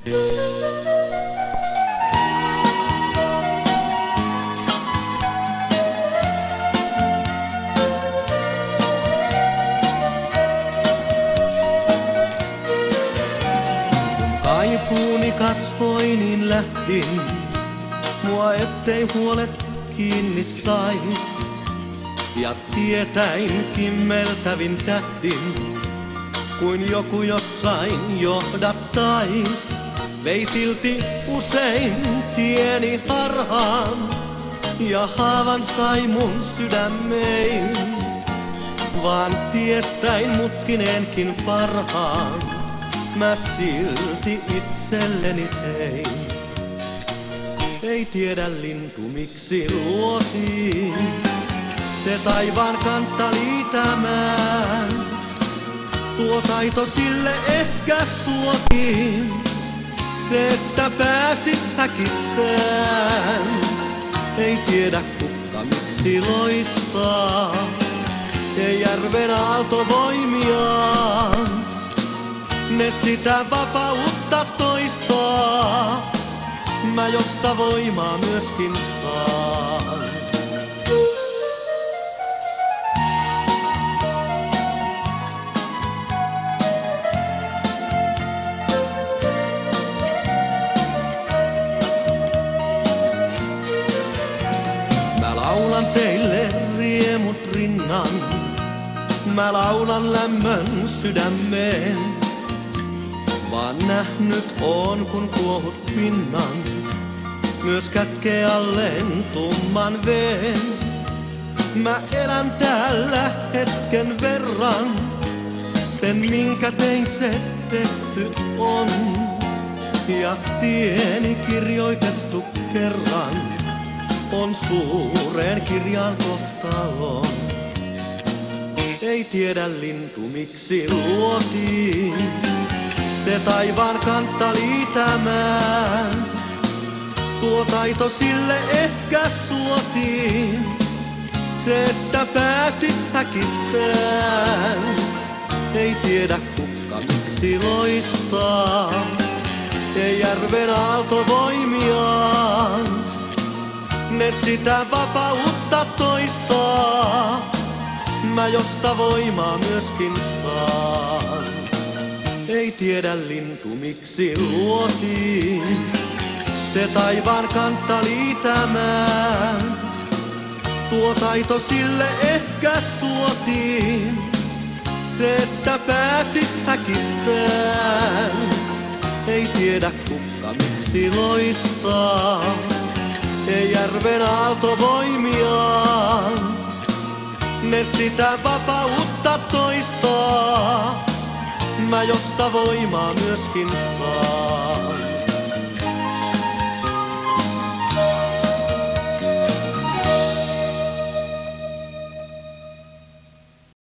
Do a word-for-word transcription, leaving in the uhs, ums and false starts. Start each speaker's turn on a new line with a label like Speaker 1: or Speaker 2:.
Speaker 1: Kaipuuni kasvoi, niin lähdin, mua ettei huolet kiinni sais. Ja tietäin kimmeltävin tähdin, kuin joku jossain johdattais. Vei silti usein tieni harhaan, ja haavan sai mun sydämein. Vaan tiestäin mutkineenkin parhaan, mä silti itselleni tein. Ei tiedä lintu miksi luotiin se taivaan kantta liitämään. Tuo taito sille ehkä suotiin, se että pääsis häkistään. Ei tiedä kukka miksi loistaa, ei järven aalto voimiaan. Ne sitä vapautta toistaa, mä josta voimaa myöskin saan. Mä laulan teille riemut rinnan, mä laulan lämmön sydämeen. Vaan nähnyt on kun kuohut pinnan, myös kätkee alleen tumman veen. Mä elän täällä hetken verran, sen minkä tein se tehty on. Ja tieni kirjoitettu kerran, on suureen kirjaan kohtaloon. Ei tiedä lintu miksi luotiin se taivaan kantta liitämään. Tuo taito sille ehkä suotiin, se että pääsis häkistään. Ei tiedä kukka miksi loistaa, ei järven aalto voimiaan. Ne sitä vapautta toistaa, mä josta voimaa myöskin saan. Ei tiedä lintu miksi luotiin se taivaan kantta liitämään. Tuo taito sille ehkä suotiin, se että pääsis häkistään. Ei tiedä kukka miksi loistaa, ei järven aalto voimiaan. Ne sitä vapautta toistaa, mä josta voimaa myöskin saan.